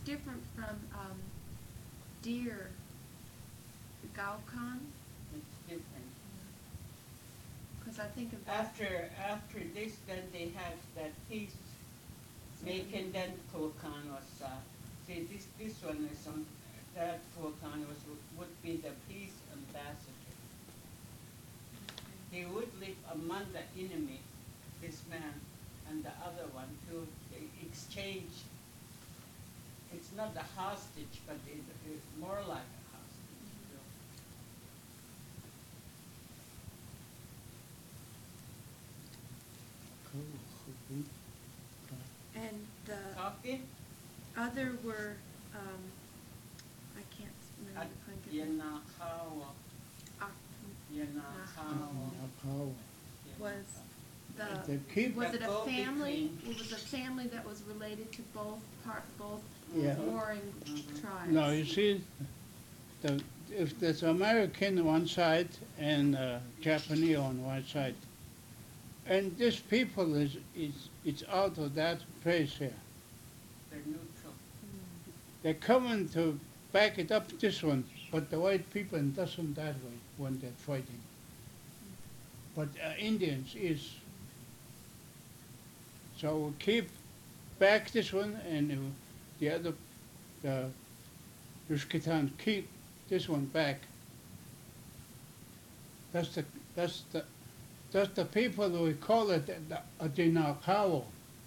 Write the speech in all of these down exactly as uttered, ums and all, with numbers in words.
different from um, deer, Gaokon, It's different. because I think of that. After after this, then they have that peace making. Then Kokan was uh, see this this one is on that Kokan was would be the peace ambassador. He would live among the enemy, this man, and the other one to exchange. It's not a hostage, but it, it's more like a hostage. And the Coffee? other were, um, I can't remember the Tlingit. Yanakawa. Ak- Yanakawa. Was The the, keep, was it a go family, between- it was a family that was related to both part, both yeah. warring Mhm. tribes? No, you see, the, if there's American on one side and uh, Japanese on one side, and this people is, is, is out of that place here. They're neutral. They're coming to back it up this one, but the white people doesn't that way when they're fighting. But uh, Indians is. So we keep back this one and uh, the other, the Yushkitan keep this one back. That's the, that's the, that's the people we call it the Adinakawa.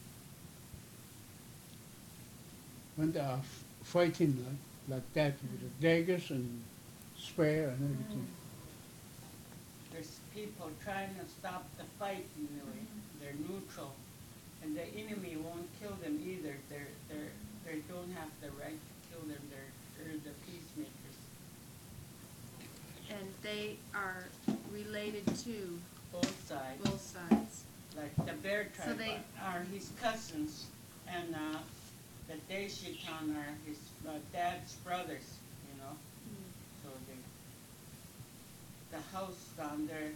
When they are f- fighting like, like that with the daggers and spear and everything. There's people trying to stop the fight in a way. They're neutral. And the enemy won't kill them either. They're, they're, they don't have the right to kill them. They're, they're the peacemakers. And they are related to Both sides. both sides. Like the Bear So tribe they- are his cousins. And uh, the Deshitan are his uh, dad's brothers, you know. So they, the house down there,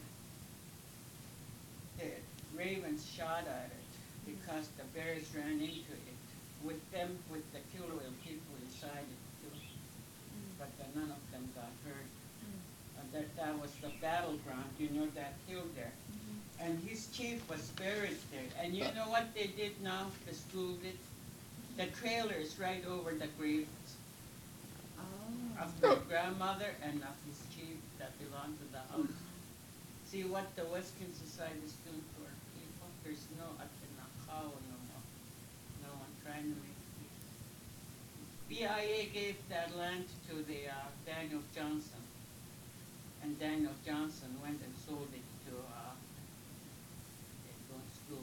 the ravens shot at it because the bears ran into it. With them, with the Kilauea people inside it too. But uh, none of them got hurt. Uh, that, that was the battleground, you know, that hill there. And his chief was buried there. And you know what they did now, the school did? The trailer is right over the graves Oh. of my grandmother and of his chief that belonged to the house. See what the Western society is doing to our people? There's no Atinakawa no more. No one trying to make peace. B I A gave that land to the uh, Daniel Johnson. And Daniel Johnson went and sold it to uh, going school.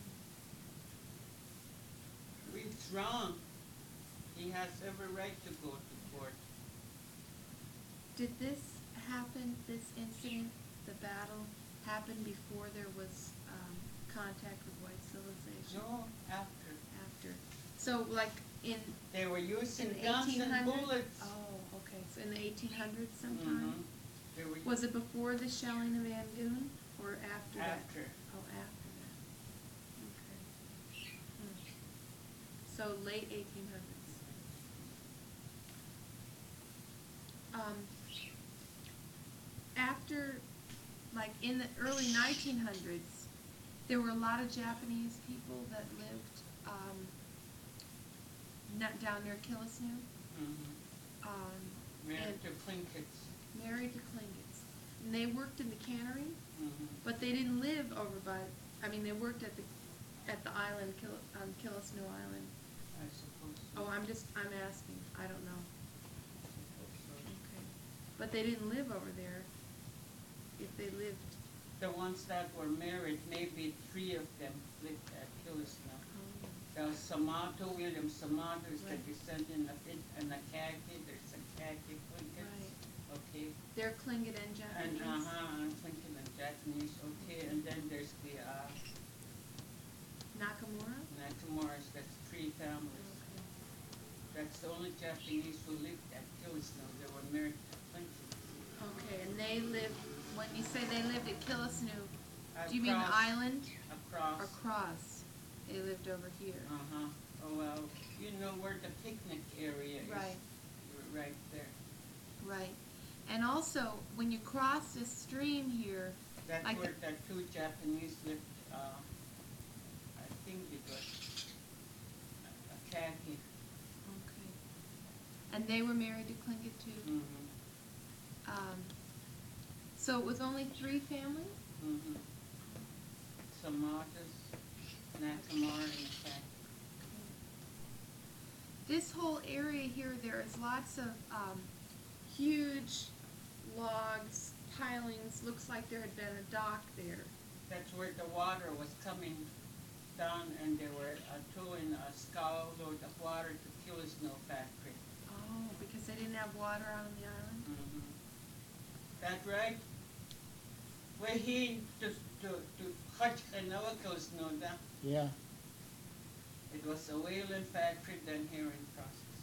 It's wrong. He has every right to go to court. Did this happen, this incident, the battle, happen before there was um, contact with white civilization? No, after. After. So like in, They were in using the guns eighteen and hundreds? bullets. Oh, okay, so in the eighteen hundreds sometime? Mhm. They were Was it before the shelling of Angoon or after that? after. Oh, after that. Okay. Hmm. So late eighteen hundreds. Um, after, like in the early nineteen hundreds, there were a lot of Japanese people that lived um, not down near Killisnoo, Mm-hmm. um, Married and to Plinkets. married to Klingits. And they worked in the cannery, Mm-hmm. but they didn't live over by, I mean, they worked at the, at the island, Kill, on Killisnoo Island. I suppose. So. Oh, I'm just, I'm asking, I don't know. I suppose so. Okay. But they didn't live over there, if they lived, The ones that were married, maybe three of them lived at Killisnoo. oh, There was Samato, William Samato is the Right. descendant of it, and the Kaki, there's a Kaki Plinkets. right. Okay. They're Tlingit and And Japanese. uh-huh, I'm thinking of Japanese, okay, and then there's the uh, Nakamura? Nakamura's, that's three families. Okay. That's the only Japanese who lived at Killisnoo. They were married to Plinkets. Okay, and they lived, when you say they lived at Killisnoo, do you mean the Across- island Across. or cross? They lived over here. Uh-huh. Oh, well, you know where the picnic area is. Right. You're right there. Right. And also, when you cross this stream here, That's Like where the two Japanese lived, uh, I think it was a a khaki. okay, and they were married to Tlingit too. Mm-hmm, Um, so it was only three families? mm-hmm. Samatas, Nakamura, and khaki. This whole area here, there is lots of um, huge logs, pilings. Looks like there had been a dock there. That's where the water was coming down, and they were uh, towing a scow load of water to Killisno factory. Oh, because they didn't have water on the island? Mm-hmm. That right? Where he to to to cut Killisno down. Yeah. It was a whaling factory, then herring process.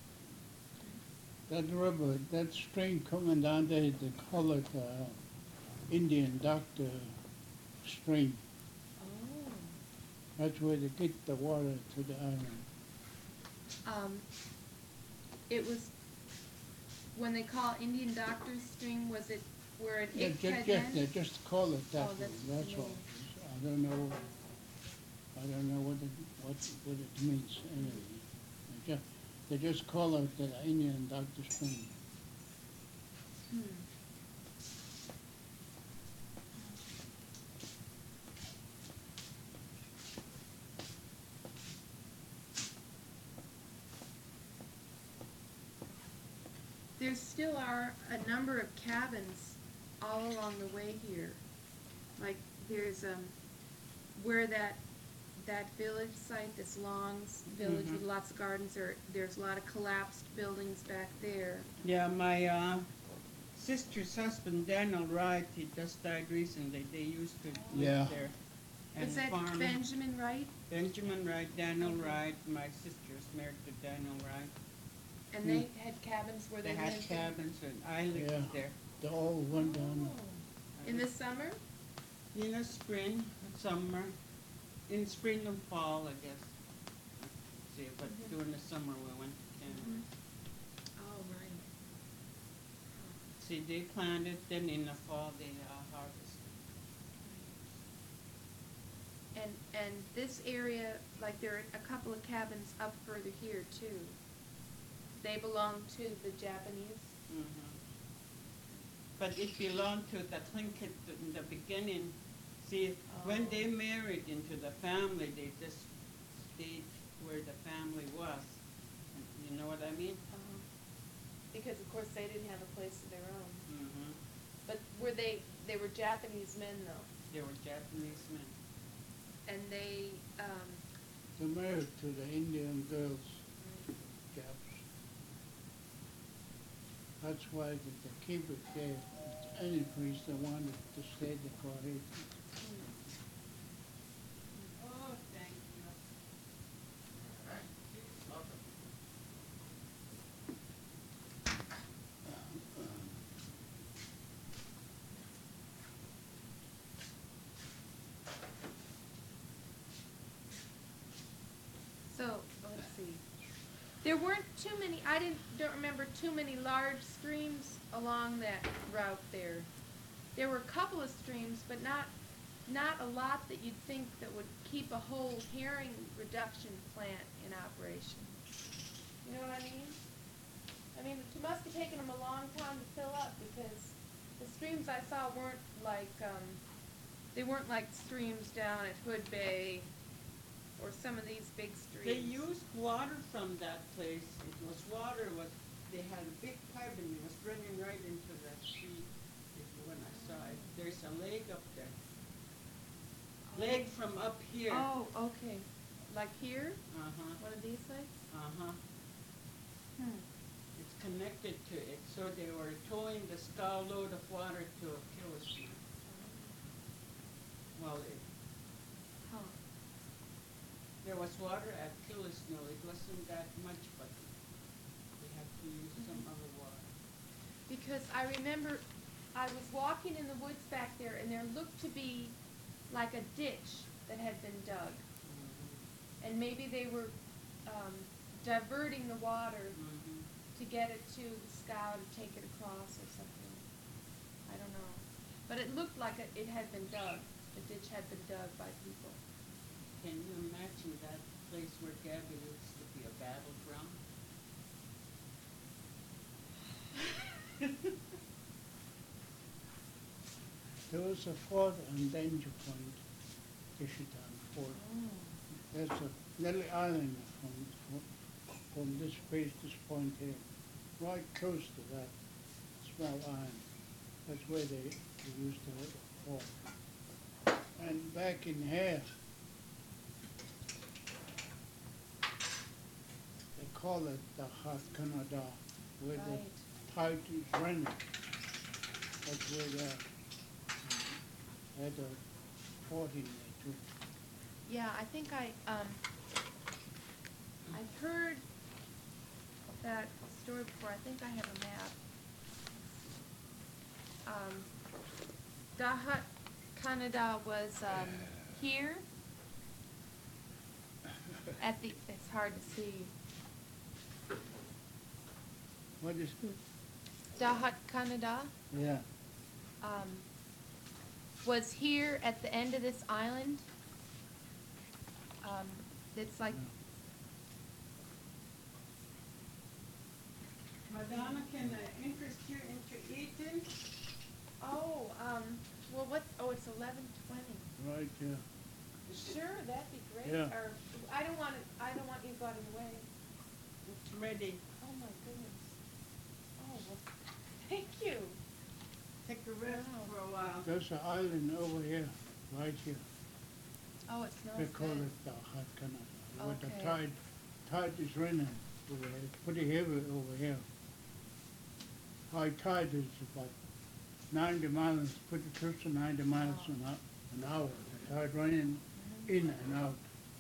That river, that stream coming down there, they call it uh, Indian Doctor Stream. Oh. That's where they get the water to the island. Um, it was, when they call Indian Doctor's Stream, was it where it They it just, had just, they been? just call it that Oh, way, that's that's all. familiar. I don't know, I don't know what it, what, what it means anyway. They just, they just call it the Indian Doctor Stream. Hmm. There still are a number of cabins all along the way here. Like there's um where that that village site, this Long's village with Mhm. lots of gardens, there there's a lot of collapsed buildings back there. Yeah, my uh, sister's husband, Daniel Wright, he just died recently. They used to Yeah. live there. And Is that farm. Benjamin Wright? Benjamin Wright, Daniel Okay. Wright. My sister's married to Daniel Wright. And Hmm. they had cabins where They they, had lived. cabins, and I lived Yeah. there. They all went down. Oh. In the summer? In the spring, summer, in spring and fall, I guess. See, but Mhm. during the summer we went to Canada. Oh, right. See, they planted, then in the fall they uh, harvested. And and this area, like there are a couple of cabins up further here too. They belong to the Japanese. Mhm. But it belonged to the Tlingit in the beginning. See, when Oh. they married into the family, they just stayed where the family was. You know what I mean? Uh-huh. Because of course they didn't have a place of their own. Mm-hmm. But were they? They were Japanese men though, They were Japanese men. and they. Um, They're married to the Indian girls, Japs. That's why they, they keep it there. Any priest that wanted to stay there for it. Oh, thank you. So let's see. There weren't too many. I didn't don't remember too many large streams along that route there. There were a couple of streams, but not not a lot that you'd think that would keep a whole herring reduction plant in operation. You know what I mean? I mean, it must have taken them a long time to fill up because the streams I saw weren't like um, they weren't like streams down at Hood Bay or some of these big streams. They used water from that place. It was water, was they had a big pipe and it was running right into the sea. When I saw it, there's a lake up there. Lake from up here. Oh, okay. Like here? Uh-huh, One of these lakes? uh-huh. Hmm. It's connected to it, so they were towing the scow load of water to a Killisno. Well, it, Huh. there was water at Killisno. It wasn't that much, but they had to use some other water. Because I remember I was walking in the woods back there and there looked to be like a ditch that had been dug. Mhm. And maybe they were um, diverting the water Mhm. to get it to the scow to take it across or something. I don't know. But it looked like it, it had been dug. The ditch had been dug by people. Can you imagine that place where Gabby lives to be a battleground? There was a fort on Danger Point, Kishitan Fort. There's a little island from, from, from this place, this point here, right close to that small island. That's where they, they used to have a fort. And back in here, they call it the Hat Canada, where Right. the tide is running. That's where they had a fort in there too. Yeah, I think I, um, I've heard that story before. I think I have a map. Um, Dahat, Canada was, um, here at the, it's hard to see. What is, Dahat, Canada, yeah, um, was here at the end of this island. Um, it's like, Madonna, can I interest you into eating? oh, um, well, what, oh, it's eleven twenty. right, yeah. Sure, that'd be great. Yeah. Or, I don't want it, I don't want you to go out of the way. It's ready. Oh, my goodness. Oh, well, thank you. Take a rest Wow. for a while. There's an island over here, right here. Oh, it smells They good. call it the Hat Canada. Where the Okay. tide, tide is running over here. It's pretty heavy over here. High tide is about ninety miles, pretty close to ninety miles Wow. an hour. An hour. The tide running in and out.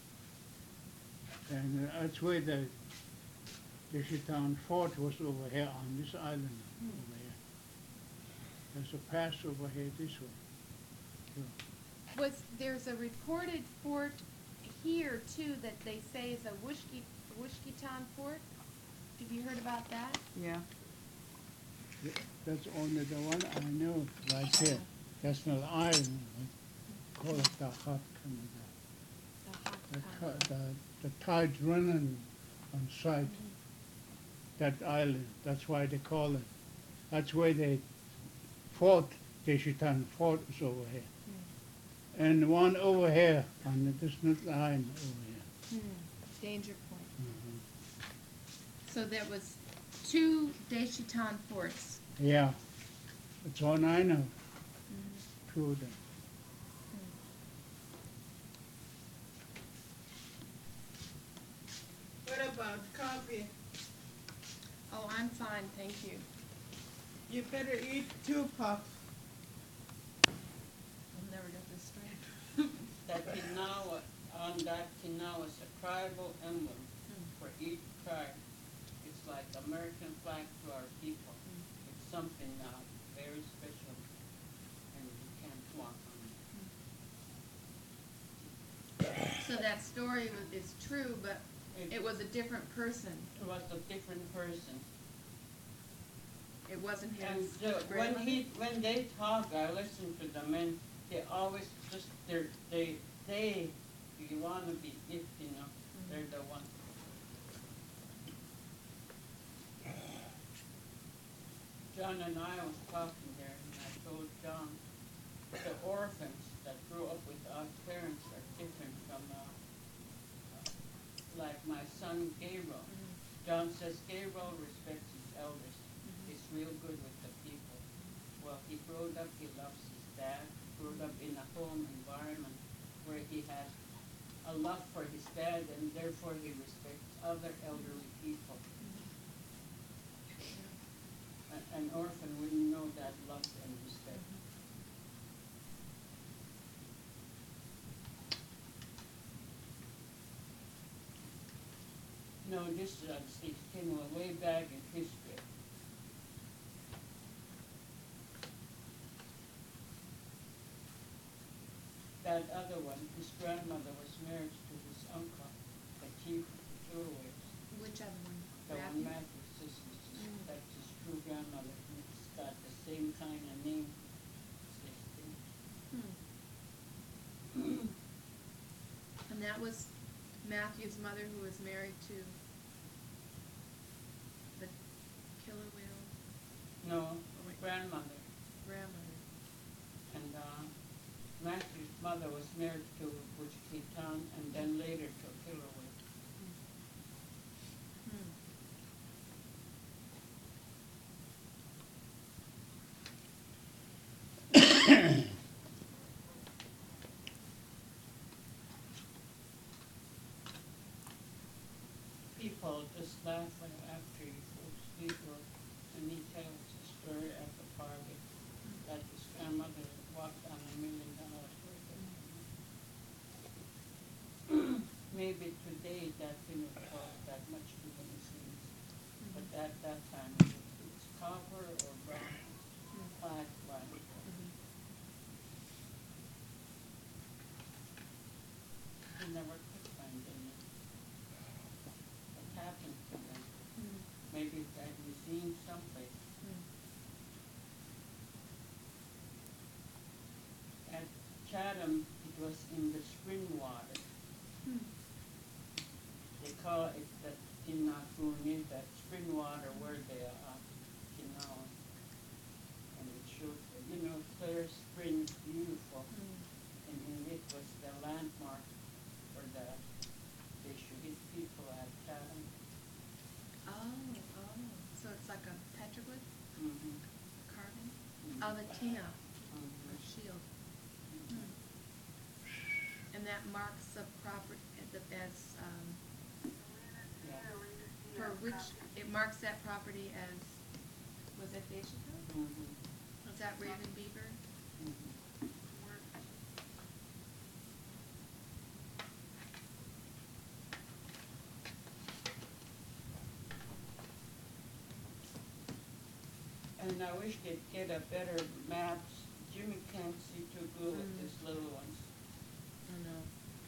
And uh, that's where the the Shittown Fort was over here on this island Hmm. over here. There's a pass over here this way. too. Was, there's a reported fort here too that they say is a Wushki, Wushkitan fort? Have you heard about that? Yeah. Th- That's only the one I know right here. That's not island. We call it the Hot Canada. The hot The, Canada. ti- the, the tide's running on site, that island. That's why they call it. That's where they fought, Deshitan fort is over here. And one over here on the distant line over here. Hmm, danger point. Mhm. So there was two Deshitan forts. Yeah, that's all I know, Mhm. two of them. What about coffee? Oh, I'm fine, thank you. You better eat two, Pop. I'll never get this straight. That Kinawa, on that Kinawa is a tribal emblem for each tribe. It's like American flag to our people. It's something uh, very special, and you can't walk on it. So that story was, is true, but it was a different person. It was a different person. It wasn't And his the, when grandmother? he, when they talk, I listen to them, and they always just, they're, they, they, you wanna be it, you know, they're the one. John and I was talking there, and I told John, the orphans that grew up without parents are different from, uh, uh, like my son Gabriel. John says Gabriel respects his elders. He's real good with the people. Well, he grew up, he loves his dad, grew up in a home environment where he had a love for his dad, and therefore he respects other elderly people. A- An orphan wouldn't know that love and respect. No, this, uh, it came way back in history. That other one, his grandmother was married to his uncle, the chief of Jewelers. Which other one? The one Matthew? Matthew's sister's, Mm. that's his true grandmother, and it's got the same kind of name as this thing. Hmm. And that was Matthew's mother who was married to the killer whale No, wait. grandmother. grandmother. And uh, Matthew's mother was married to Butch Keaton and then later to Killer Whale. Hmm. People just laugh when after you fall asleep or and he tells a story at the party that his grandmother walked on a million dollars worth of money. Maybe today that didn't cost that much to the machines, but at that time it was, it was copper or bronze, black, black. Mhm. He never could find any. What happened to them? Hmm. Maybe that museum someplace. Hmm. At Chatham, it was in the spring water. Hmm. They call it the Tinakuni, that spring water where they are, you know. And it shows, you know, clear spring, beautiful. Hmm. And, and it was the landmark for the, they should hit people at Chatham. Oh, oh, so it's like a petroglyph Mm-hmm. carving? Oh, the Tina, or Mm-hmm. shield. Hmm. And that marks the property, the, as, um, Yeah. for which, it marks that property as, was it Deschutes? Mm-hmm. Was that Raven Beaver? Mm-hmm. And I wish they'd get a better maps. Jimmy can't see too good with Mm. these little ones. Oh, no.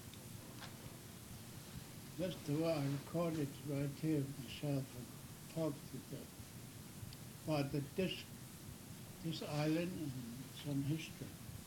That's the way I recorded right here myself and talked to them. But that this, this island and some history.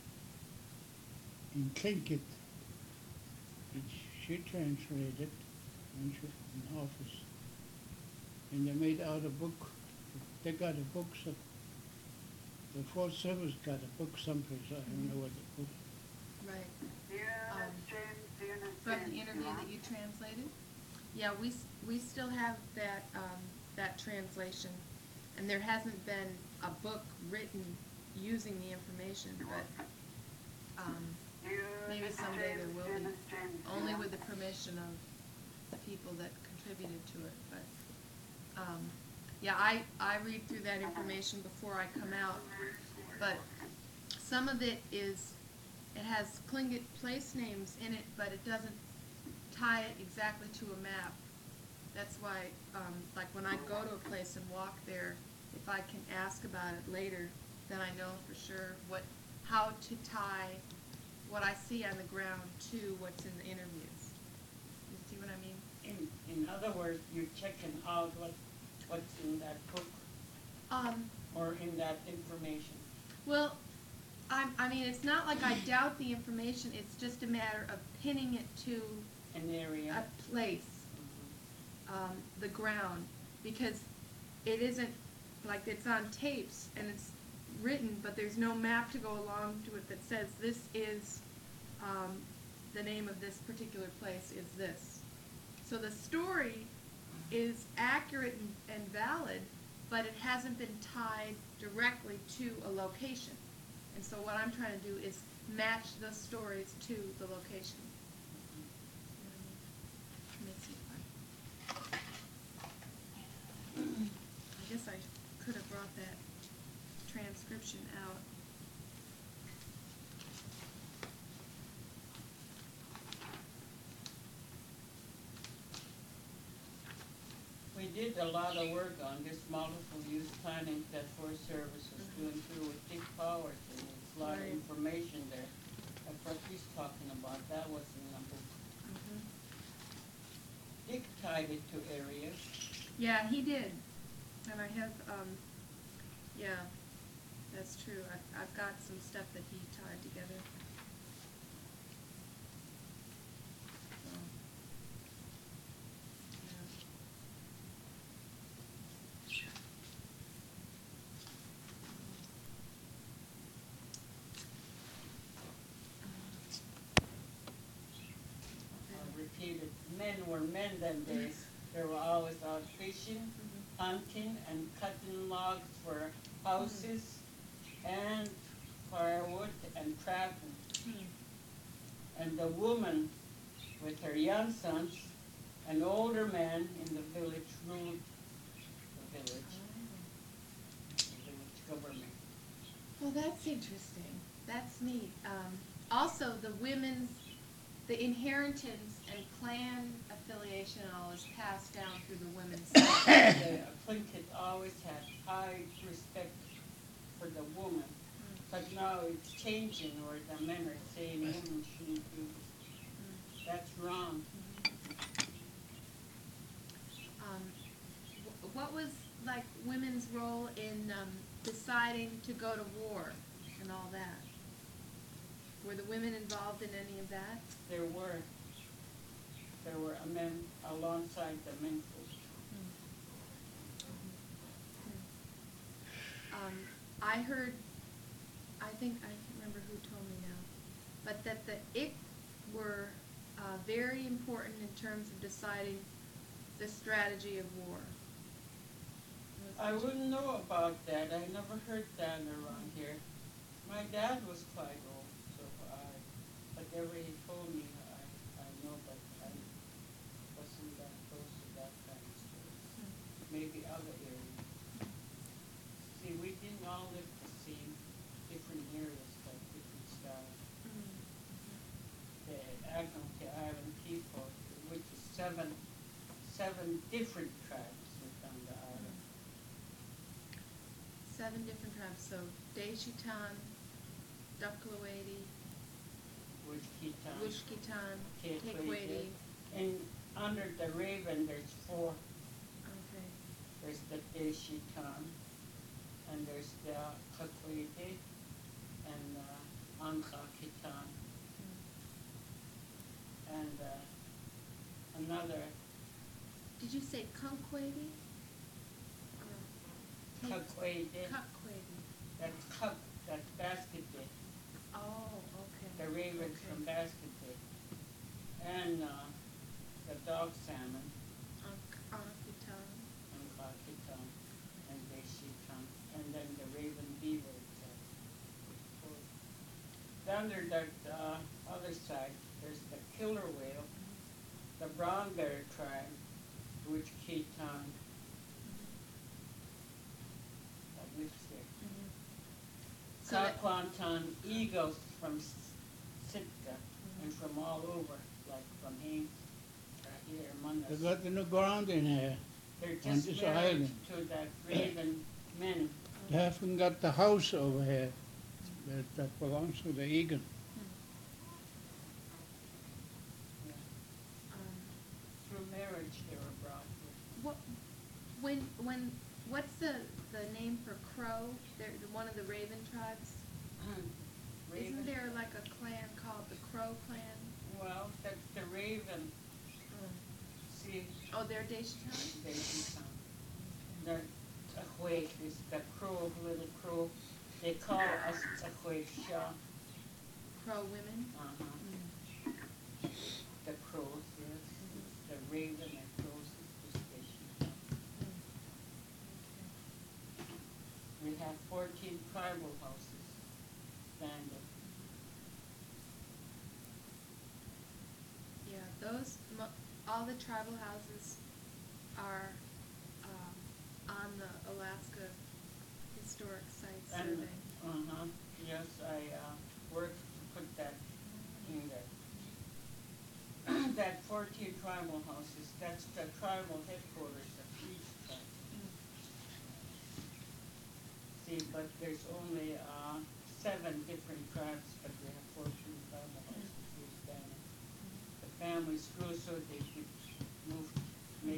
In Tlingit, which she translated when she was in office. And they made out a book. They got a book, so the Fourth Service got a book someplace, I don't know what the book. Right. Um, From the interview that you translated? Yeah, we, s- we still have that, um, that translation, and there hasn't been a book written using the information, but, um, maybe someday there will be, only with the permission of the people that contributed to it, but, um, yeah, I, I read through that information before I come out, but some of it is, it has Tlingit place names in it, but it doesn't tie it exactly to a map. That's why, um, like when I go to a place and walk there, if I can ask about it later, then I know for sure what, how to tie what I see on the ground to what's in the interviews. You see what I mean? In, in other words, you're checking out what, what's in that book Um, or in that information. well, I, I mean, it's not like I doubt the information, it's just a matter of pinning it to An area. a place. Mhm. um, the ground, because it isn't, like, it's on tapes and it's written, but there's no map to go along to it that says this is, um, the name of this particular place is this. So the story is accurate and, and valid, but it hasn't been tied directly to a location. And so what I'm trying to do is match the stories to the location. Let me see if I I guess I could have brought that transcription out. We did a lot of work on this multiple use planning that Forest Service was Mhm. doing through with Dick Powers, and there's a lot of Right. information there. That's what he's talking about, that was in the book. Mhm. Dick tied it to areas. Yeah, he did. And I have, um, yeah, that's true. I, I've got some stuff that he tied together. So, yeah. I repeated, men were men them days. They were always out fishing, hunting, and cutting logs for houses, and firewood, and trapping. Hmm. And the woman, with her young sons, and older men in the village ruled the village, the village government. Well, that's interesting. That's neat. Um, also, the women's, the inheritance and clan affiliation all is passed down through the women's side. The Plinkett always had high respect for the woman, but now it's changing where the men are saying women shouldn't do this. That's wrong. Um, wh- what was like women's role in um, deciding to go to war and all that? Were the women involved in any of that? There were, there were a men alongside the men folk. Um, I heard, I think, I can't remember who told me now, but that the Ik were uh, very important in terms of deciding the strategy of war. I wouldn't know about that. I never heard that around here. My dad was quite old, so I, whatever he told me, I, I know, but I wasn't that close to that kind of story. Maybe other areas. See, we didn't all live the same, different areas, but different styles. The Agnoke Island people, which is seven, seven different tribes within the island. Seven different tribes, so Deishitan, Dukwawadi, Wishkitan, Wushkitan, Tekwedi. Tekwadi. And under the Raven, there's four. Okay. There's the Deshitan, and there's the Kakwedi, and uh, Ankakitan, and uh, another Did you say Kunkwadi? Or Tek- Kakwedi. Kukwadi. That's Kuk, that's Basket Day. Oh, okay. The Ravens Okay. from Basket Day. And uh, the Dog Salmon, Ank- Ankitan. Ankakitan, and Deshitan, and then the Raven Beaver. Down there, that uh, other side, there's the killer whale, the brown bear tribe, which Kitan that lives there. So that- Kakwantan eagles from S- Sitka and from all over, like from Haines, uh, here, They Manas. got no ground in here. They're on just this married island. to that Raven men. They haven't got the house over here that, that belongs to the Egan. Um, Through marriage, they were brought here. What, when, when, what's the, the name for Crow? They're the- one of the Raven tribes? Raven. Isn't there like a clan called the Crow clan? Well, that's the Raven. See, Oh, they're Deishitan? they become. The Ahwait is the crow, little crow. They call us Ahwait Shah. Crow women? Uh-huh. Mm. The crows, yes. The raven and crows is the station. We have fourteen tribal houses standing. Yeah, those, mo- all the tribal houses are, um, on the Alaska Historic Site And, Survey. uh-huh, yes, I, uh, worked to put that in there. That fourteen tribal houses, that's the tribal headquarters of each tribe. See, but there's only, uh, seven different tribes, but we have fourteen tribal houses here standing. The families grew so they could move to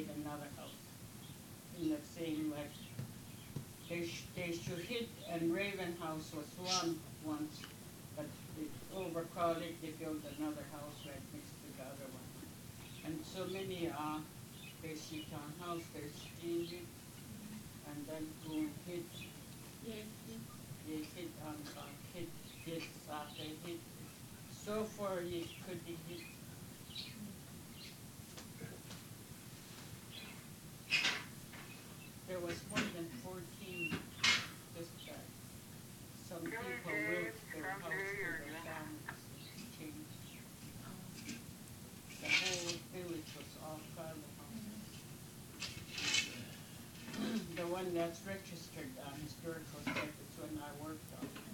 made another house in the same like they sh- they should hit and Raven House was one once, but it's overcrowded. They built another house right next to the other one, and so many uh they see townhouse they steal it and then go and hit Yes, they hit on uh, hit this uh, they hit so far you could be hit. There was more than fourteen this time. Some people moved their house to the families changed. The whole village was all tribal houses. The one that's registered on historical status when I worked on it.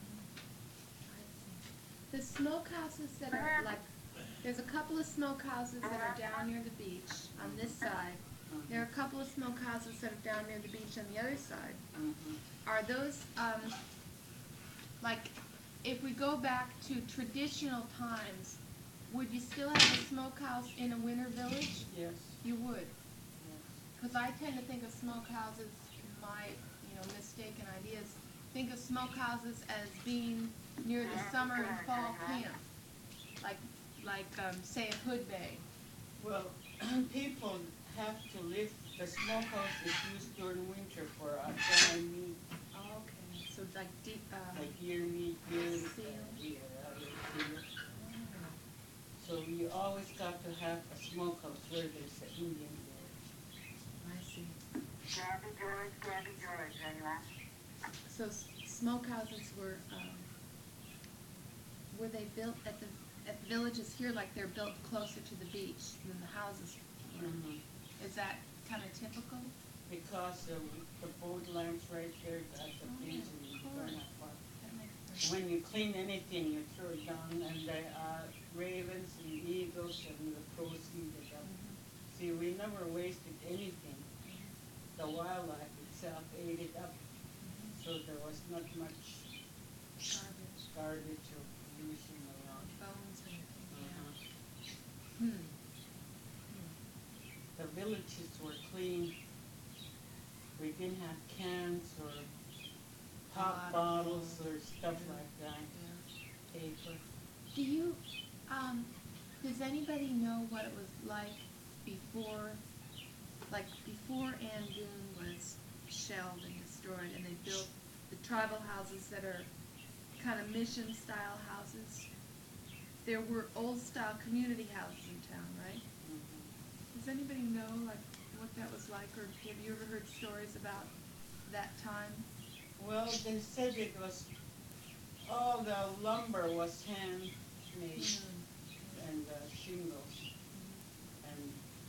the smokehouses that are like, there's a couple of smokehouses that are down near the beach on this side. There are a couple of smokehouses that are down near the beach on the other side. Mhm. Are those, um, like, if we go back to traditional times, would you still have a smokehouse in a winter village? Yes, You would. yes. Because I tend to think of smokehouses, in my, you know, mistaken ideas, think of smokehouses as being near the summer and fall camp. Like, like, um, say at Hood Bay. Well, people have to live, the smokehouse is used during winter for a dry meat, Okay. So like deep, uh, like deer meat, deer, Seal. deer, uh, deer. So you always got to have a smokehouse where there's an Indian village. I see. Candy George, Candy George, anyone? So s- smokehouses were, um, were they built at the, at the villages here, like they're built closer to the beach than the houses were? Mhm. Is that kind of typical? Because the, the boat lands right there at the Oh, beach of and you course. burn that part. That makes sense. When you clean anything, you throw it down, and the uh, ravens and eagles and the crows eat it up. See, we never wasted anything. The wildlife itself ate it up, so there was not much Garbage, garbage or pollution around. bones and, Uh-huh. yeah. Hmm. The villages were clean. We didn't have cans or pop bottles or stuff like that. Yeah. Paper. Do you, um, does anybody know what it was like before, like before Angoon was shelled and destroyed and they built the tribal houses that are kind of mission style houses? There were old style community houses in town, right? Mhm. Does anybody know like what that was like, or have you ever heard stories about that time? Well, they said it was, all the lumber was handmade and uh, shingles. And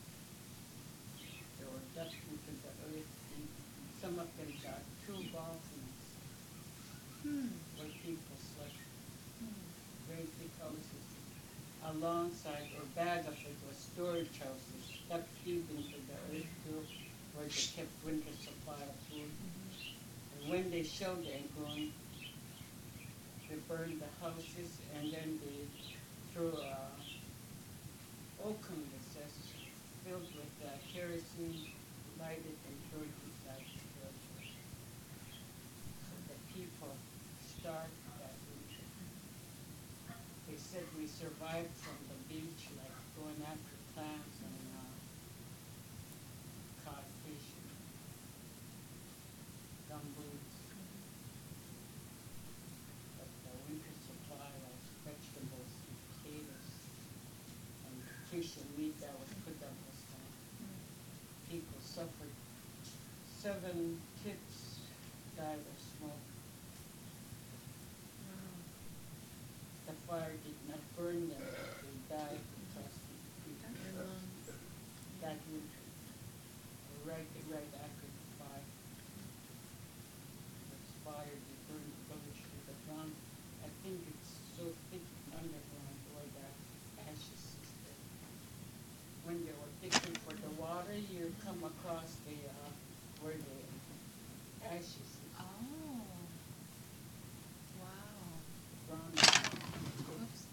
they were dug into the earth. And some of them got two balconies Hmm. where people slept. Hmm. Very big houses. Alongside or back of it was storage houses dug deep into the earth too, where they kept winter supply of food. And when they showed Yangon, they burned the houses and then they threw uh, oakum recess filled with uh, kerosene, lighted and threw it inside the village. So the people starved that winter. They said we survived from the beach, like going after clams and uh, codfish and gumboots. But the winter supply was vegetables and potatoes and fish and meat that was put up was gone. People suffered. Seven kids died of smoke. Wow. The fire did not burn them, they died because Their the lungs. that winter, right, right after the fire. This fire, they burned the village to the ground. I think it's so thick underground where the ashes is there. When they were digging for the water, you come across the, uh, where the ashes is. Oh. Wow. Ground. Whoops.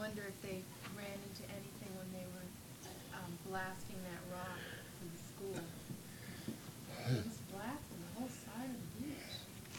wonder if they ran into anything when they were um, blasting that rock for the school. It was blasting the whole side of the beach.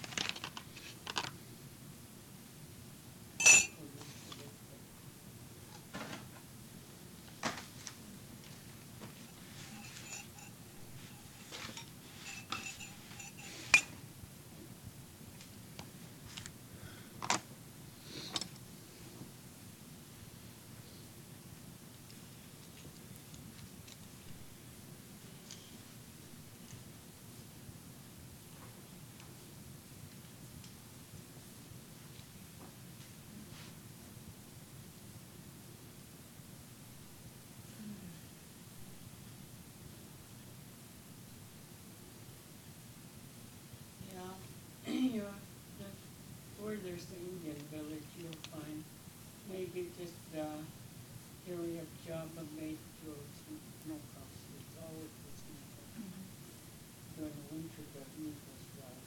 Yeah, you know, the, where there's the Indian village, you'll find maybe just uh, area of Java made to smokehouse. It's always the smokehouse. During the winter, the meat was dry.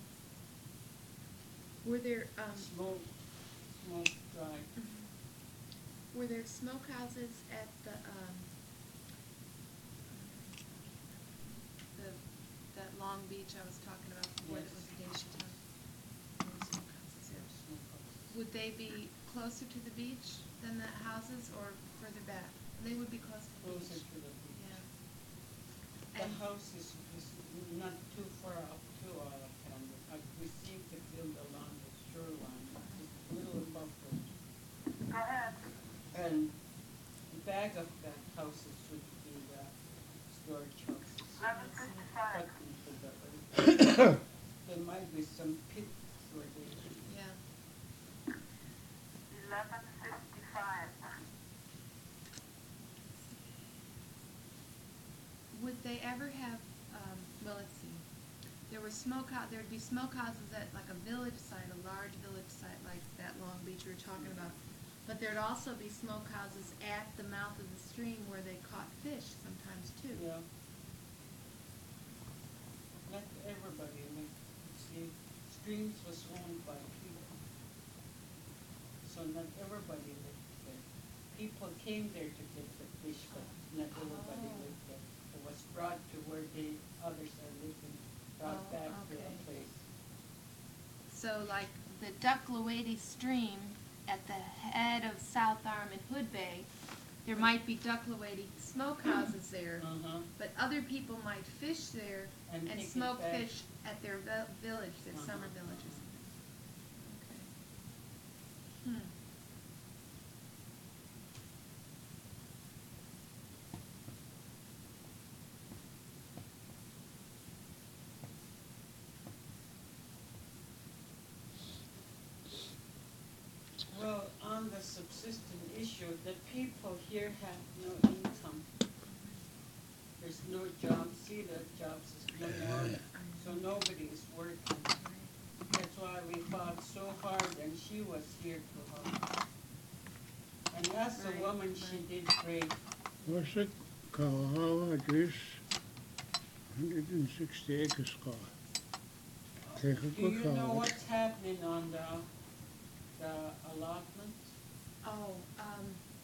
Were there um, Smoke, smoke dry. were there smokehouses at the um, the that Long Beach I was talking about before that Yes. was a Dacia town? There were smokehouses there. Smokehouse. Would they be closer to the beach than the houses or further back? They would be close to the Closer beach. to the beach. Yeah. The And- house is, is not too far up to our camera. I, we seem to build along the shoreline, just a little above the, Go ahead. and the back of that houses should be the storage houses. Eleven fifty-five. Cut into the earth. There might be some pits where they, Yeah. Eleven fifty-five. Would they ever have, um, well, let's see, there were smokehouse, there'd be smokehouses at like a village site, a large village site like that Long Beach we were talking about. But there'd also be smokehouses at the mouth of the stream where they caught fish sometimes too. yeah. Not everybody, I mean, see, streams was owned by people. So not everybody lived there. People came there to get the fish, but not everybody Oh. lived there. It was brought to where the others are living, brought Oh, back to a okay. place. So like the Duckloady stream at the head of South Arm and Hood Bay, there might be Duckloady smokehouses there, Uh-huh. but other people might fish there And and take it smoke back. fish at their vil- village, their Uh-huh. summer village or something. Okay. Hmm. Well, on the subsistent issue, the people here have no income. There's no jobs, see the jobs is no more, so nobody is working. That's why we fought so hard, and she was here to help. And as a Right, woman, she right. did great. what's it, Kawahawa, this hundred and sixty acres car. Take a Do you look know at it. what's happening on the, the allotment? Oh, um,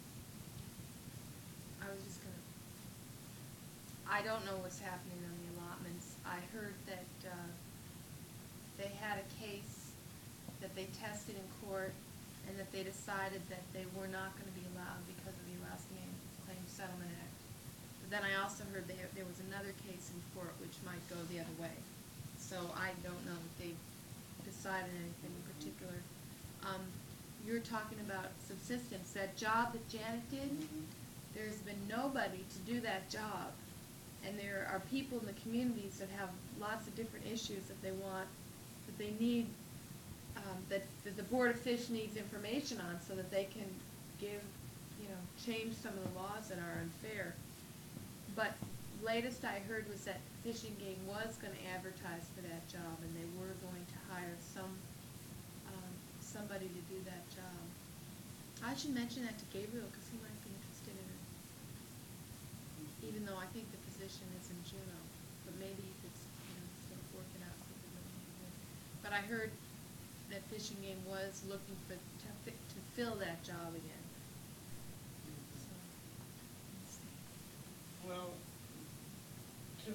I was just gonna, I don't know what's happening on the allotments. I heard that, uh, they had a case that they tested in court and that they decided that they were not gonna be allowed because of the Alaskan Claims Settlement Act. But then I also heard there, there was another case in court which might go the other way. So I don't know if they decided anything in particular. Um, you're talking about subsistence, that job that Janet did, Mhm. there's been nobody to do that job. And there are people in the communities that have lots of different issues that they want, that they need, um, that, that the Board of Fish needs information on so that they can give, you know, change some of the laws that are unfair. But latest I heard was that Fish and Game was gonna advertise for that job and they were going to hire some, um, somebody to do that job. I should mention that to Gabriel, cause he might be interested in it. Even though I think the position is in Juneau, but maybe you could, you know, sort of work it out so that it would be good. But I heard that Fish and Game was looking for, to, fi- to fill that job again.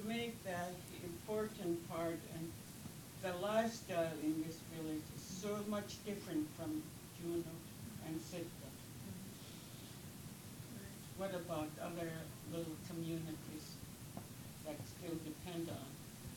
make that important part, and the lifestyle in this village is so much different from Juneau and Sitka. What about other little communities that still depend on?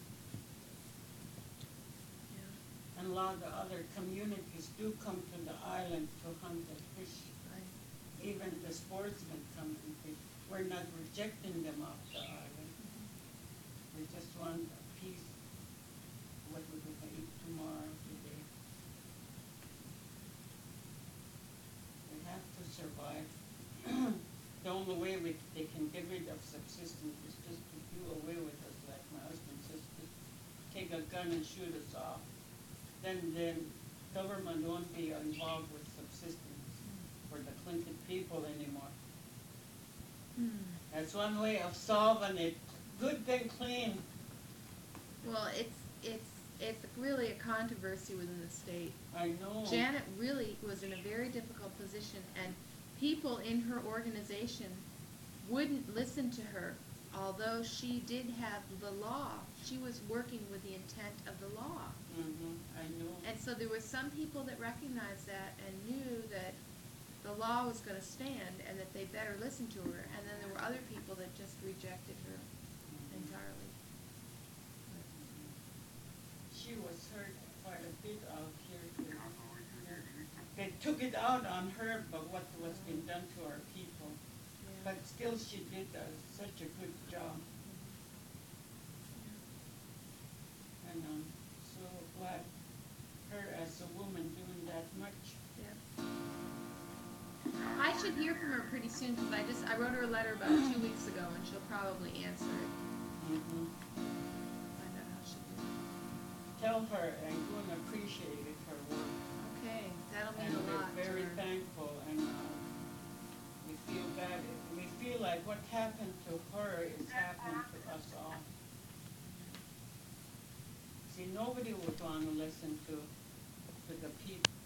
Yeah, And a lot of other communities do come to the island to hunt and fish. right. Even the sportsmen come and fish. We're not rejecting them off the island. We just want a piece. What we're going to eat tomorrow, today. We have to survive. The only way we, they can get rid of subsistence is just to do away with us, like my husband says, just take a gun and shoot us off. Then, then government won't be involved with subsistence for the Clinton people anymore. Hmm. That's one way of solving it. Good then clean. Well, it's, it's, it's really a controversy within the state. I know. Janet really was in a very difficult position, and people in her organization wouldn't listen to her, although she did have the law. She was working with the intent of the law. Mm-hmm. I know. And so there were some people that recognized that and knew that the law was going to stand and that they better listen to her, and then there were other people that just rejected her entirely. She was hurt quite a bit out here too. They took it out on her, but what was being done to our people. Yeah. But still she did uh, such a good job. And I'm so glad her as a woman doing that much. Yeah. I should hear from her pretty soon, because I just I wrote her a letter about two weeks ago, and she'll probably answer it. Mm-hmm. Find out how she did. Tell her and Guna appreciated her work. Okay, that'll mean And a lot. we're to very her. thankful, and uh, we feel bad. We feel like what happened to her is happening to us all. See, nobody would want to listen to, to the people.